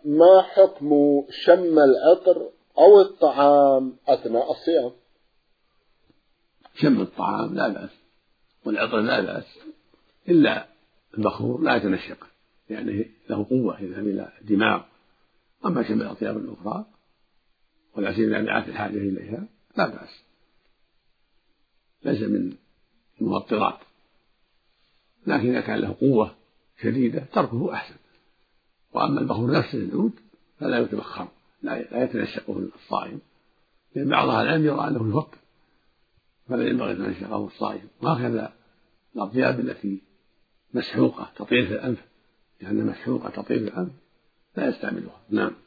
ما حكم شم العطر أو الطعام أثناء الصيام؟ شم الطعام لا بأس والعطر لا بأس، إلا البخور لا يتنشق يعني له قوة يذهب إلى الدماغ. أما شم الأطياب الأخرى والعسير النابعات الحاجة إليها لا بأس، ليس من المفطرات، لكن إذا كان له قوة شديدة تركه أحسن. وأما البخور نفسه العود فلا يتبخر، لا يتنشقه الصائم، لأن بعض أهل العلم يرى أنه يفطر فلا ينبغي أن يتنشقه الصائم. وهكذا الأطياب التي مسحوقة تطير في الأنف، لأنها مسحوقة تطير في الأنف لا يستعملها. نعم.